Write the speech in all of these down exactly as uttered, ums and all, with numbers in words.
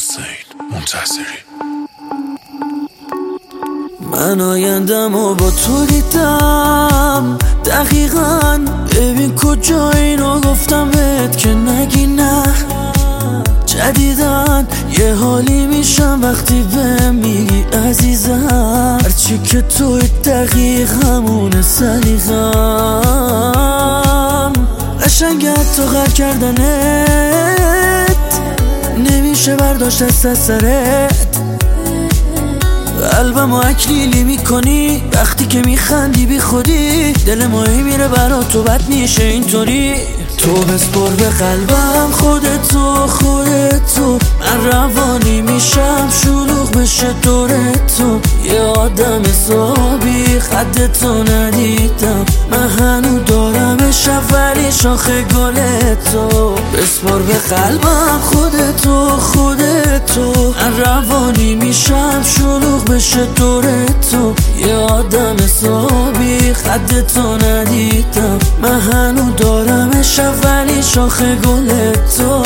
حسین منتصری. من آیندم و با تو دیدم دقیقاً، ببین کجا اینو گفتم بهت که نگی نه. جدیدن یه حالی میشم وقتی بهم میگی عزیزم، هرچی که توی دقیق همونه سلیقم. قشنگه تو غر کردنت نمیشه برداشت از سرت. قلبمو اکلیلی میکنی وقتی که میخندی بی خودی. دل ماهی میره برا تو بد میشه اینطوری. تو بسپر به قلبم خودتو خودتو، من روانی میشم شلوغ بشه دور تو. یه آدم حسابی خدتو ندیدم، من هنو دارمش اولی شاخ گلتو. بسپر به قلبم خودتو خودتو، من روانی میشم شلوغ بشه دور تو. یه آدم حسابی خدتو ندیدم، من هنو دارمش اولی شاخ گلتو.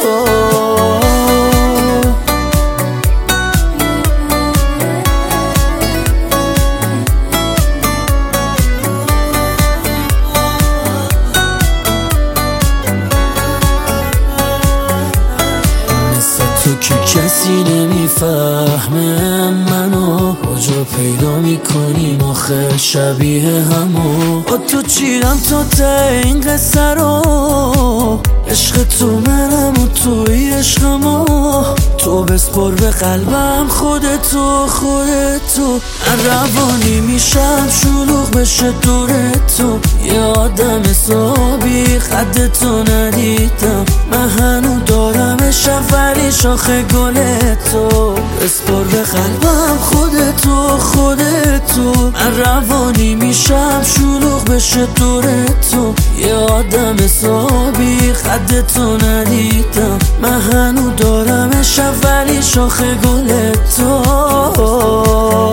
تو که کسی نمیفهمه منو، کجا پیدا میکنیم آخه شبیه همو. با تو چیرم تا ته این قصه رو، عشق تو منم و توی عشقمو. تو بسپر به قلبم خودتو خودتو، من روانی میشم شلوغ بشه دور تو. یه آدم حسابی خدتو ندیدم، من هنو دارمش اولی شاخ گلتو. بسپر به قلبم خودتو خودتو، من روانی میشم شلوغ بشه دور تو. یه آدم حسابی خدتو ندیدم، من هنو دارمش اولی شاخ گلتو.